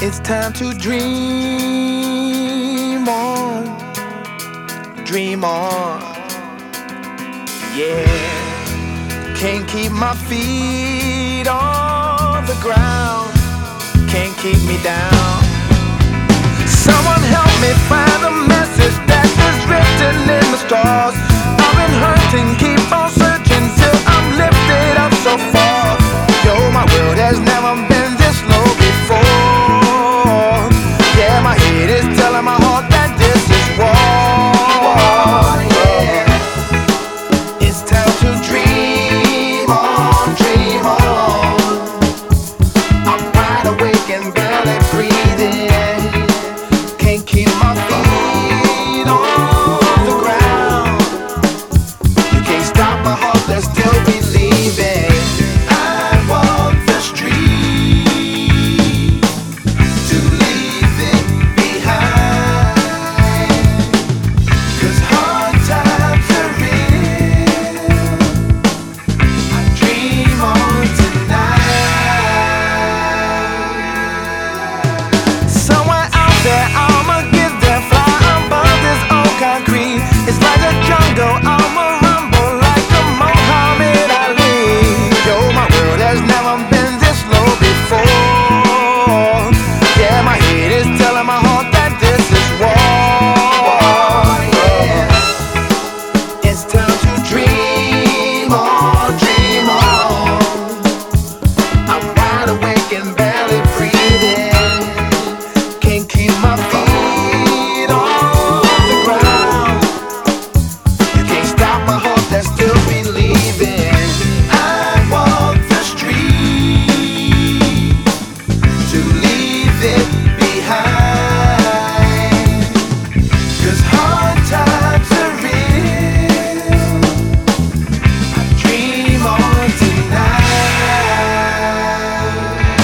It's time to dream on, dream on. Yeah, can't keep my feet on the ground, can't keep me down. Someone help me find a message that is written in the stars. I've been hurting, keep on searching till I'm lifted up so far. Yo, my world has never been this low before. Yeah, my head is telling my heart that this is war. Yeah, it's time to dream on, dream on. I'm wide awake and barely breathing. Can't keep my feet on the ground. You can't stop my heart that's still believing. I walk the street to leave it behind. 'Cause hard times are real. I dream on tonight. Somewhere out there I'ma get there, fly above this old concrete. It's like a jungle, I'ma rumble like a Muhammad Ali. Yo, my world has never been this low before. Yeah, my head is telling my heart that this is war. Yeah, it's time to dream on, dream on. I'm wide awake and barely breathing. Can't keep my feet on the ground. You can't stop my heart that's still believing. I walk the street to leave it behind. 'Cause hard times are real. I dream on tonight.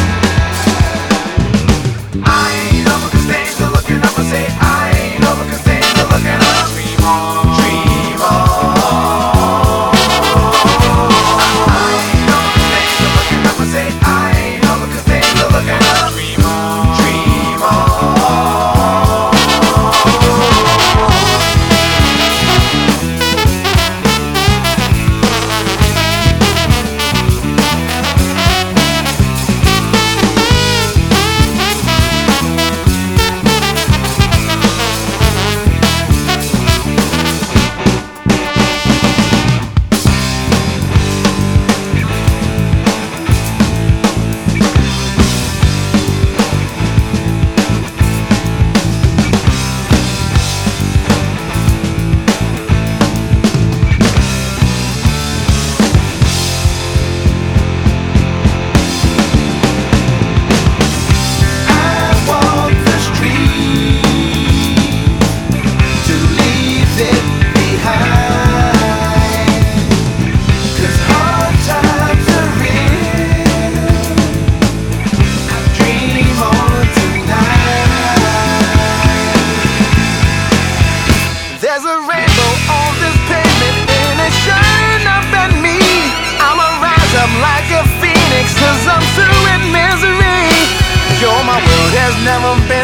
I ain't over 'cause things are looking up. I say I ain't over 'cause things are looking up. Dream on, dream on. I ain't over 'cause things are looking up. I say I ain't over 'cause things are looking up. Dream on, dream on. There's a rainbow on this pavement and it's shining up at me. I'ma rise up like a phoenix 'cause I'm through with misery. Yo, my world has never been